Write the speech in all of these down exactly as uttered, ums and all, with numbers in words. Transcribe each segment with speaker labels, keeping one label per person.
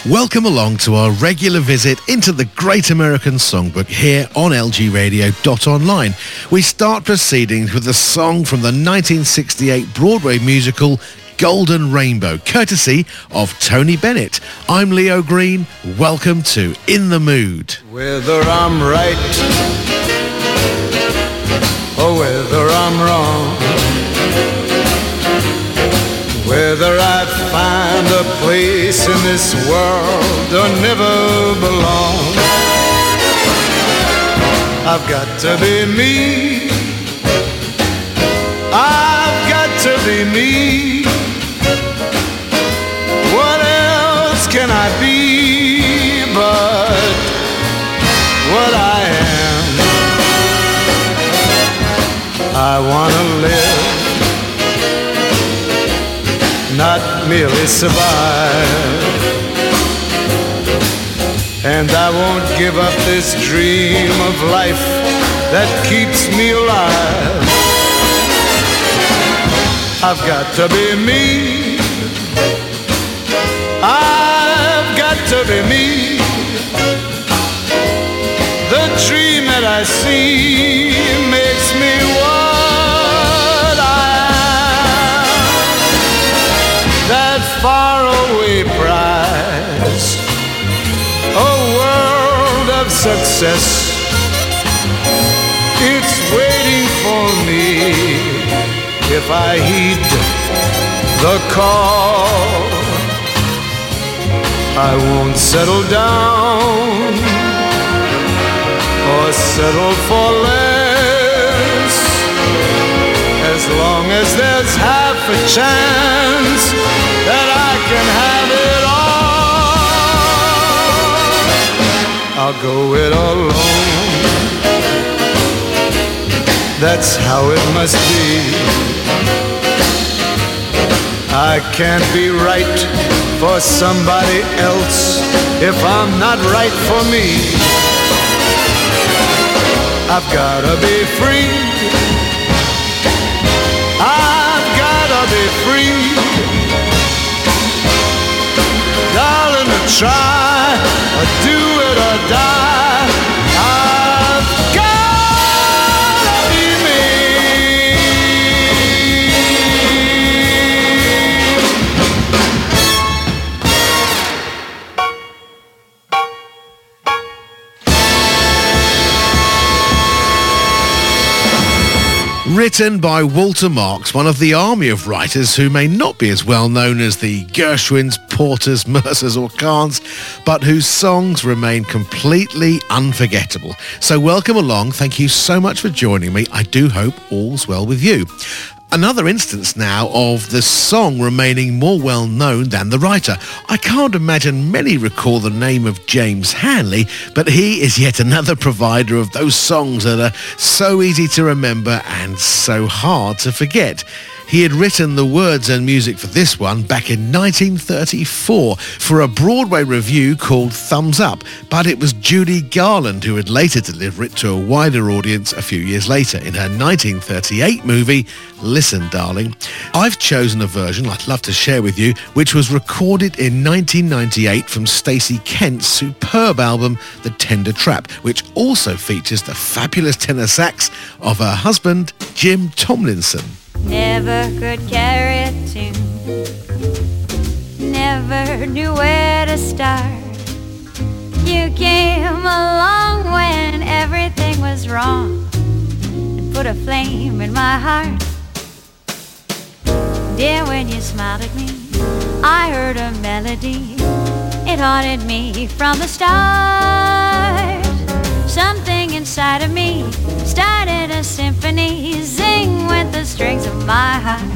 Speaker 1: Welcome along to our regular visit into the Great American Songbook here on L G radio dot online. We start proceedings with a song from the nineteen sixty-eight Broadway musical Golden Rainbow, courtesy of Tony Bennett. I'm Leo Green. Welcome to In the Mood.
Speaker 2: Whether I'm right or whether I'm wrong, whether I find a place in this world or never belong, I've got to be me. I've got to be me. What else can I be but what I am? I want to live, not merely survive, and I won't give up this dream of life that keeps me alive. I've got to be me. I've got to be me. The dream that I see makes me what I am. That faraway prize, a world of success, it's waiting for me if I heed the call. I won't settle down or settle for less, as long as there's half a chance that I can have it all. I'll go it alone. That's how it must be. I can't be right for somebody else if I'm not right for me. I've gotta be free. I've gotta be free. Darling, to try or do it or die, I've gotta be me.
Speaker 1: Written by Walter Marks, one of the army of writers who may not be as well known as the Gershwins, Porters, Mercers or Kahns, but whose songs remain completely unforgettable. So welcome along. Thank you so much for joining me. I do hope all's well with you. Another instance now of the song remaining more well known than the writer. I can't imagine many recall the name of James Hanley, but he is yet another provider of those songs that are so easy to remember and so hard to forget. He had written the words and music for this one back in nineteen thirty-four for a Broadway revue called Thumbs Up, but it was Judy Garland who would later deliver it to a wider audience a few years later in her nineteen thirty-eight movie, Listen Darling. I've chosen a version I'd love to share with you, which was recorded in nineteen ninety-eight from Stacey Kent's superb album, The Tender Trap, which also features the fabulous tenor sax of her husband, Jim Tomlinson.
Speaker 3: Never could carry a tune, never knew where to start. You came along when everything was wrong and put a flame in my heart. Dear, when you smiled at me, I heard a melody. It haunted me from the start. Something inside of me started a symphony. Sing with the strings of my heart.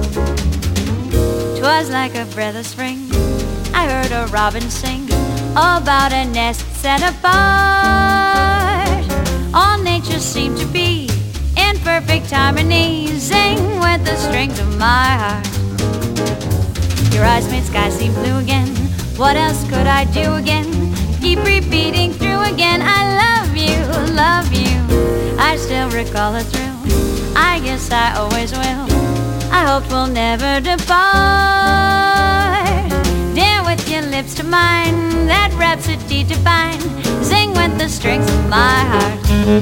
Speaker 3: 'Twas like a breath of spring. I heard a robin sing about a nest set apart. All nature seemed to be in perfect harmony. Sing with the strings of my heart. Your eyes made sky seem blue again. What else could I do again? Keep repeating through again. I love you, love you. I still recall the thrill. I guess I always will. I hope we'll never depart. There with your lips to mine, that rhapsody divine. Sing with the strings of my heart.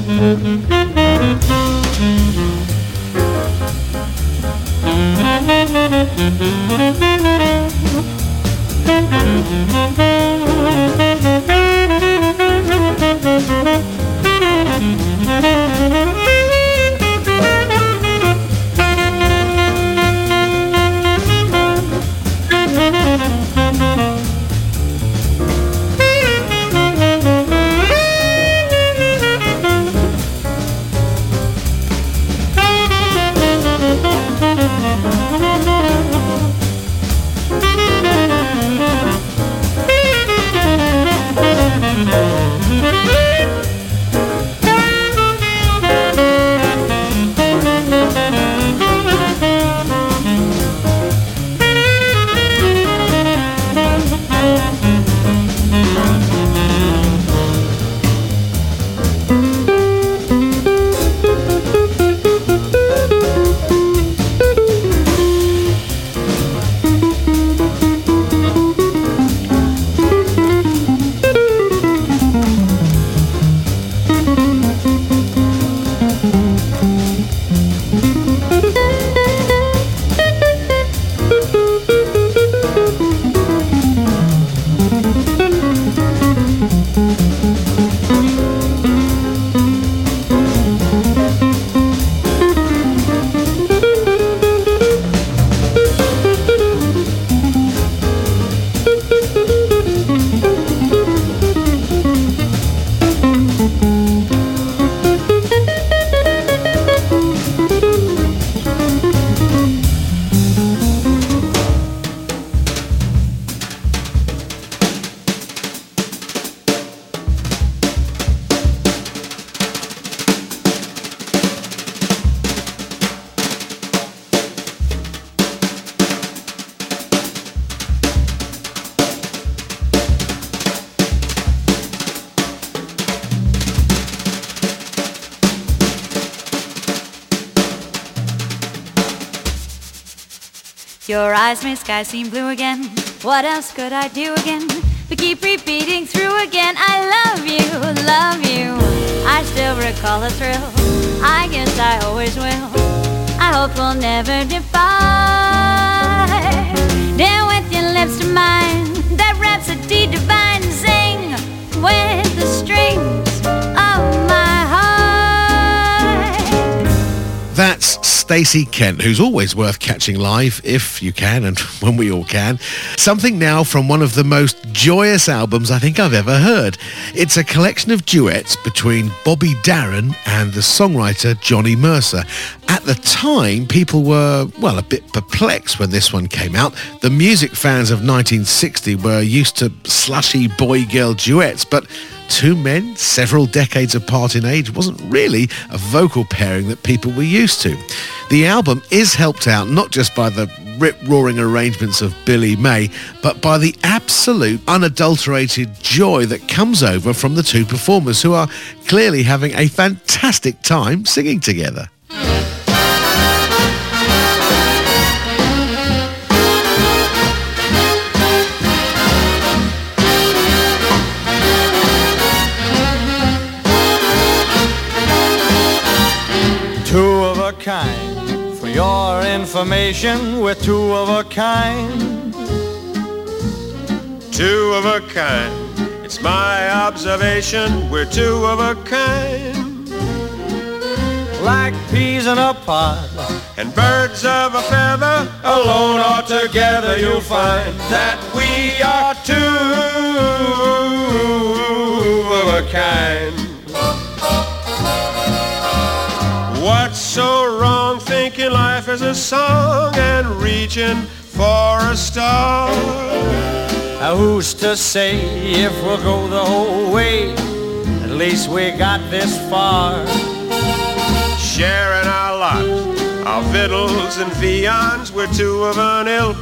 Speaker 3: Your eyes made sky seem blue again. What else could I do again but keep repeating through again? I love you, love you. I still recall the thrill. I guess I always will. I hope we'll never depart. Down with your lips to mine, that rhapsody divine. Sing with the strings of my heart.
Speaker 1: That's Stacey Kent, who's always worth catching live, if you can, and when we all can. Something now from one of the most joyous albums I think I've ever heard. It's a collection of duets between Bobby Darin and the songwriter Johnny Mercer. At the time, people were, well, a bit perplexed when this one came out. The music fans of nineteen sixty were used to slushy boy-girl duets, but two men, several decades apart in age, wasn't really a vocal pairing that people were used to. The album is helped out not just by the rip-roaring arrangements of Billy May, but by the absolute unadulterated joy that comes over from the two performers, who are clearly having a fantastic time singing together.
Speaker 2: Two of a kind, for your information, we're two of a kind.
Speaker 4: Two of a kind, it's my observation, we're two of a kind.
Speaker 2: Like peas in a pod,
Speaker 4: And birds of a feather,
Speaker 2: alone or together, you'll find
Speaker 4: that we are two of a kind. What's so wrong thinking life is a song and reaching for a star?
Speaker 2: Now who's to say if we'll go the whole way? At least we got this far.
Speaker 4: Sharing our lot, our victuals and viands, we're two of an ilk.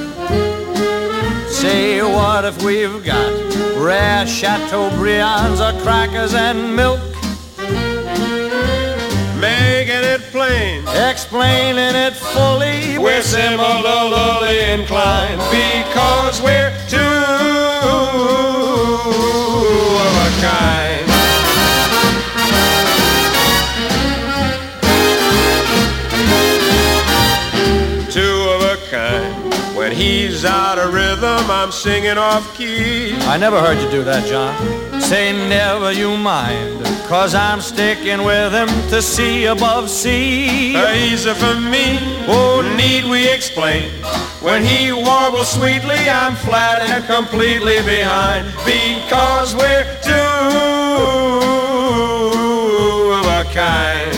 Speaker 2: Say what if we've got rare Chateaubriands or crackers and milk?
Speaker 4: Making it plain,
Speaker 2: explaining it fully,
Speaker 4: we're similarly inclined because we're two kind. Two of a kind. When he's out of rhythm, I'm singing off key.
Speaker 5: I never heard you do that, John. Say never you mind, cause I'm sticking with him to sea above sea.
Speaker 4: Uh, easy for me, oh, need we explain? When he warbles sweetly, I'm flat and completely behind, because we're two of a kind.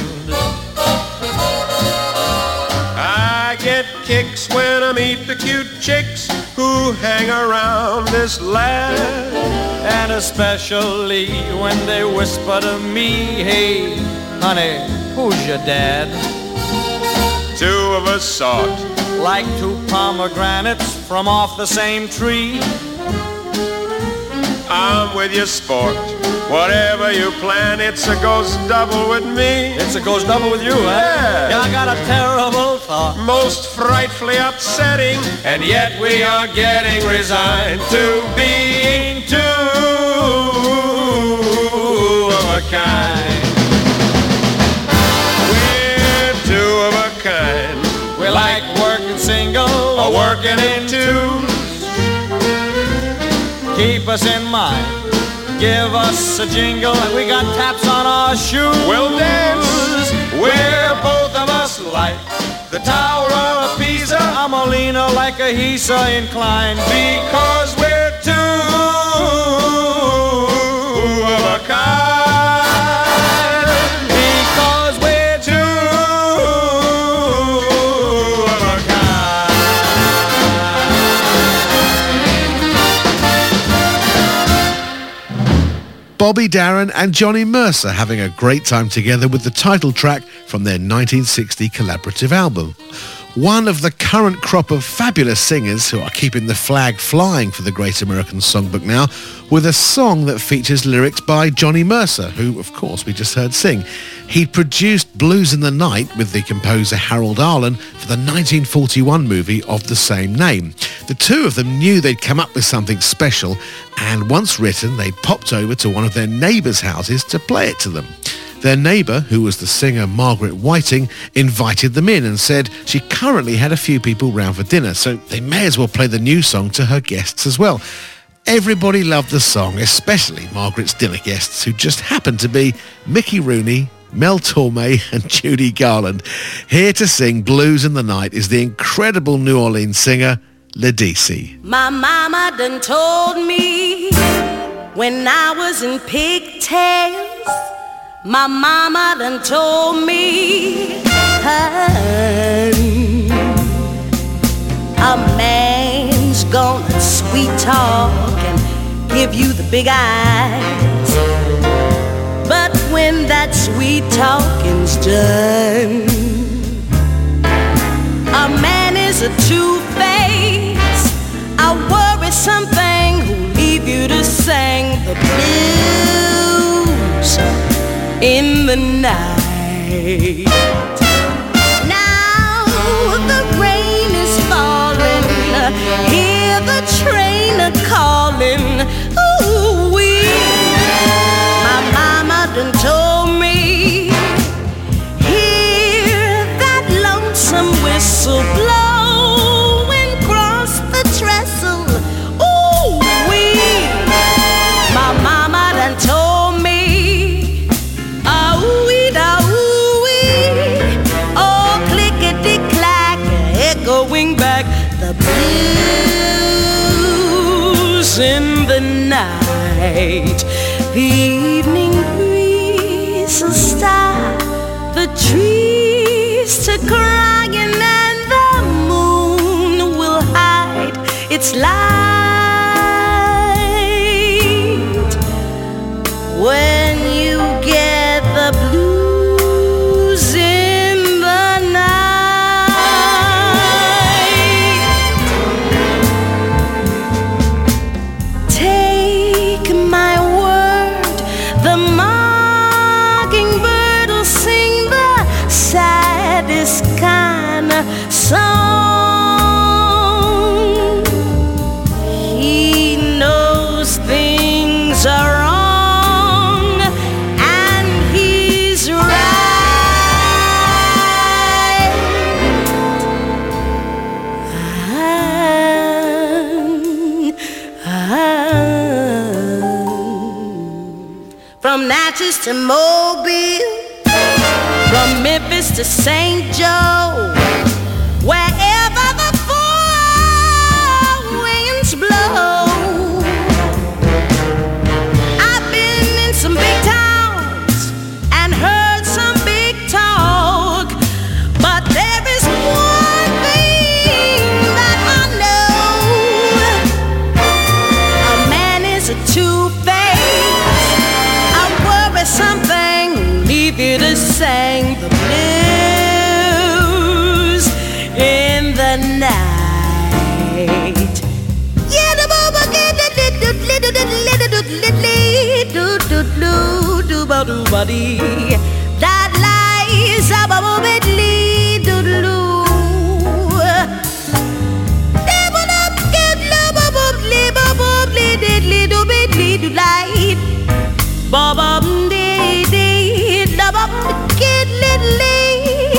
Speaker 4: I get kicks when I meet the cute chicks who hang around this lad,
Speaker 5: and especially when they whisper to me, hey, honey, who's your dad?
Speaker 4: Two of a sort,
Speaker 5: like two pomegranates from off the same tree.
Speaker 4: I'm with you, sport. Whatever you plan, it's a goes double with me.
Speaker 5: It's a goes double with you, huh?
Speaker 4: Yeah.
Speaker 5: Yeah, I got a terrible thought.
Speaker 4: Most frightfully upsetting, and yet we are getting resigned to being two of a kind. We're two of a kind.
Speaker 5: We like working single or working in twos. Keep us in mind, give us a jingle, and we got taps on our shoes.
Speaker 4: We'll dance.
Speaker 5: We're both of us like the Tower of Pisa. I'm a leaner like a Hisa inclined, because we're two of a kind. Because we're two of a kind.
Speaker 1: Bobby Darin and Johnny Mercer having a great time together with the title track from their nineteen sixty collaborative album. One of the current crop of fabulous singers who are keeping the flag flying for the Great American Songbook now, with a song that features lyrics by Johnny Mercer, who, of course, we just heard sing. He produced Blues in the Night with the composer Harold Arlen for the nineteen forty-one movie of the same name. The two of them knew they'd come up with something special, and once written, they popped over to one of their neighbours' houses to play it to them. Their neighbour, who was the singer Margaret Whiting, invited them in and said she currently had a few people round for dinner, so they may as well play the new song to her guests as well. Everybody loved the song, especially Margaret's dinner guests, who just happened to be Mickey Rooney, Mel Torme and Judy Garland. Here to sing Blues in the Night is the incredible New Orleans singer, Ledisi.
Speaker 6: My mama done told me when I was in pigtails. My mama done told me, honey, a man's gonna sweet talk and give you the big eyes, but when that sweet talking's done, a man is a two-face, a worrisome thing who'll leave you to sing the blues in the night. Now the rain is falling, hear the train a-calling. Ooh-wee, my mama done told me, hear that lonesome whistle blow and cross the trestle. Ooh-wee, my mama done told me, going back the blues in the night. The evening breeze will start the trees to crying, and the moon will hide its light when you get the blues in the night. Song. He knows things are wrong. Texas to Mobile, from Memphis to Saint Joe, wherever the four winds blow. I've been in some big towns and heard some big talk, but there is one thing that I know: a man is a two-faced, a worrisome thing, leave you to sing the blues in the night. Yeah, the booba get the little little little little little little body that lies above it, little. Little bit, little light, bob up, dee dee, love up, kid, little late.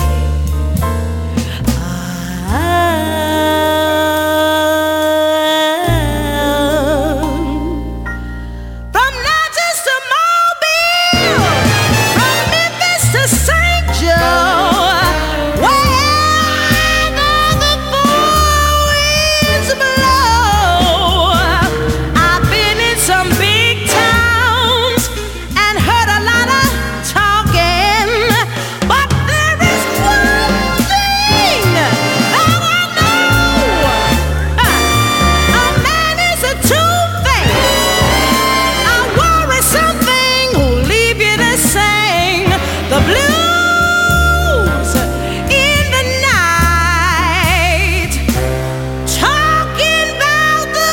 Speaker 6: From Natchez to Mobile, from Memphis to Saint Joe, wherever the four winds blow. I've been in some big towns and heard a lot of talking, but there is one thing that I know: a man is a two-faced, a worrisome thing who'll leave you to sing the blues in the night. Talking about the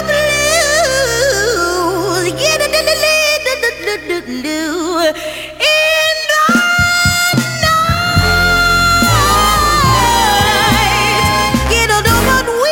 Speaker 6: blues, get it in the lead, in the night. Get it over the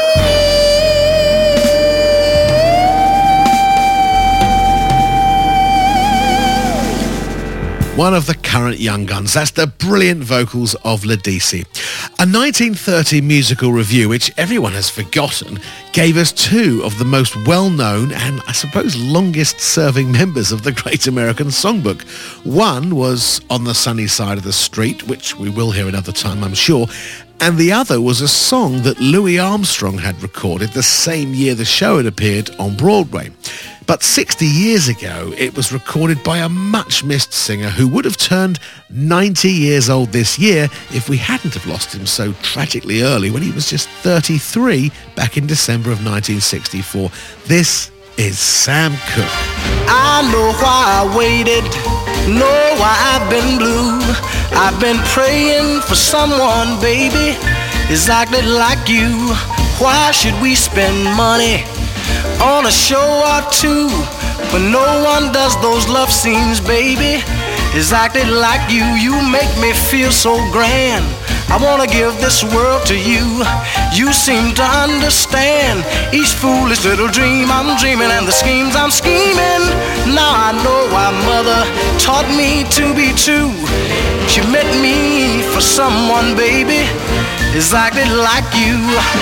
Speaker 1: One of the current young guns. That's the brilliant vocals of Ledisi. A nineteen thirty musical review, which everyone has forgotten, gave us two of the most well-known and, I suppose, longest-serving members of the Great American Songbook. One was On the Sunny Side of the Street, which we will hear another time, I'm sure, and the other was a song that Louis Armstrong had recorded the same year the show had appeared on Broadway. But sixty years ago, it was recorded by a much-missed singer who would have turned ninety years old this year if we hadn't have lost him so tragically early when he was just thirty-three back in December of nineteen sixty-four. This is Sam Cooke.
Speaker 7: I know why I waited, know why I've been blue. I've been praying for someone, baby, exactly like you. Why should we spend money on a show or two when no one does those love scenes, baby, exactly like you? You make me feel so grand. I wanna give this world to you. You seem to understand each foolish little dream I'm dreaming and the schemes I'm scheming. Now I know why mother taught me to be true. She meant me for someone, baby, exactly like you.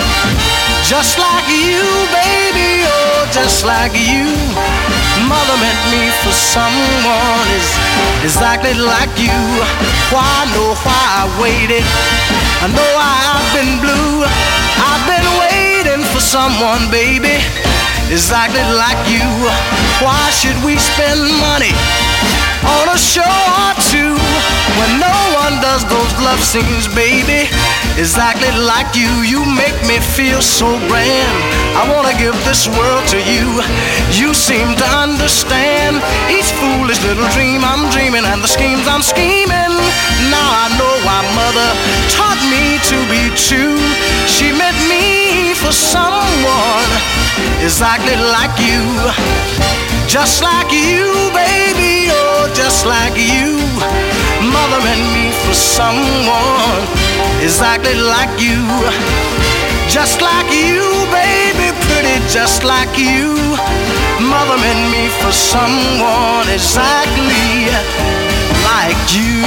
Speaker 7: Just like you, baby, oh, just like you. Mother meant me for someone is exactly like you. Why, I know why I waited. I know why I've been blue. I've been waiting for someone, baby, exactly like you. Why should we spend money on a show or two when no one does those love scenes, baby, exactly like you? You make me feel so grand. I wanna give this world to you. You seem to understand each foolish little dream I'm dreaming and the schemes I'm scheming. Now I know why mother taught me to be true. She meant me for someone exactly like you. Just like you, baby, oh, just like you. Mother meant me for someone exactly like you. Just like you, baby, pretty just like you. Mother meant me for someone exactly like you.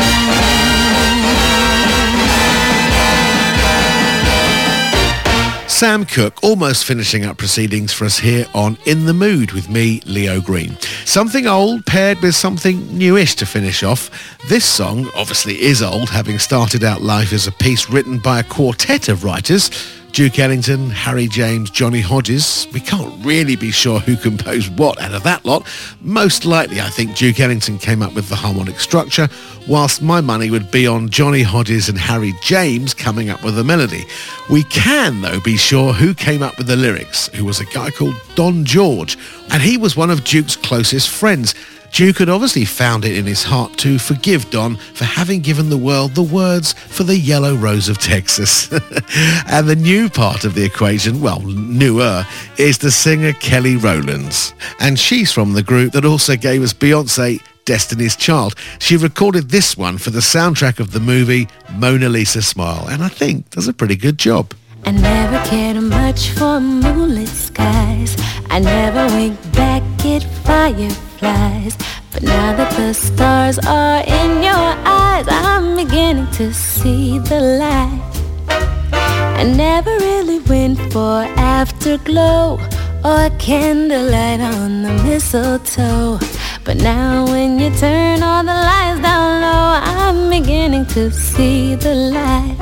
Speaker 1: Sam Cooke almost finishing up proceedings for us here on In the Mood with me, Leo Green. Something old paired with something newish to finish off. This song obviously is old, having started out life as a piece written by a quartet of writers. Duke Ellington, Harry James, Johnny Hodges. We can't really be sure who composed what out of that lot. Most likely, I think Duke Ellington came up with the harmonic structure, whilst my money would be on Johnny Hodges and Harry James coming up with the melody. We can, though, be sure who came up with the lyrics, who was a guy called Don George, and he was one of Duke's closest friends. Duke had obviously found it in his heart to forgive Don for having given the world the words for the Yellow Rose of Texas. And the new part of the equation, well, newer, is the singer Kelly Rowlands. And she's from the group that also gave us Beyonce, Destiny's Child. She recorded this one for the soundtrack of the movie Mona Lisa Smile, and I think does a pretty good job.
Speaker 8: I never cared much for moonlit skies. I never winked back at fireflies. But now that the stars are in your eyes, I'm beginning to see the light. I never really went for afterglow or candlelight on the mistletoe. But now when you turn all the lights down low, I'm beginning to see the light.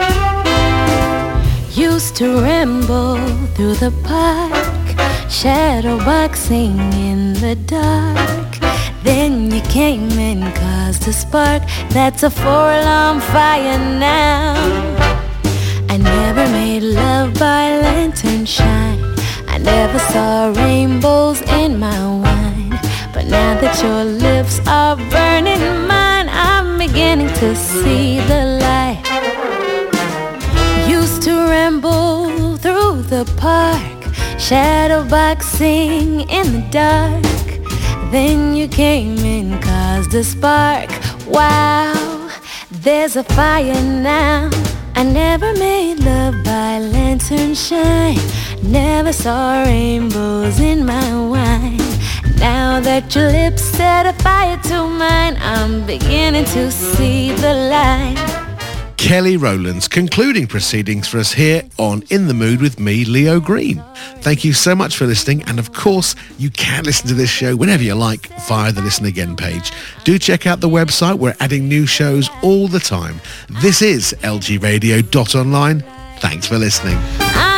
Speaker 8: Used to ramble through the park, shadow boxing in the dark. Then you came and caused a spark that's a four-alarm fire now. I never made love by lantern shine. I never saw rainbows in my wine. But now that your lips are burning mine, I'm beginning to see the light. Used to ramble through the park, shadow boxing in the dark. Then you came and caused a spark. Wow, there's a fire now. I never made love by lantern shine. Never saw rainbows in my wine. Now that your lips set a fire to mine, I'm beginning to see the light.
Speaker 1: Kelly Rowlands concluding proceedings for us here on In the Mood with me, Leo Green. Thank you so much for listening, and of course you can listen to this show whenever you like via the Listen Again page. Do check out the website, we're adding new shows all the time. This is L G radio dot online. Thanks for listening.
Speaker 8: I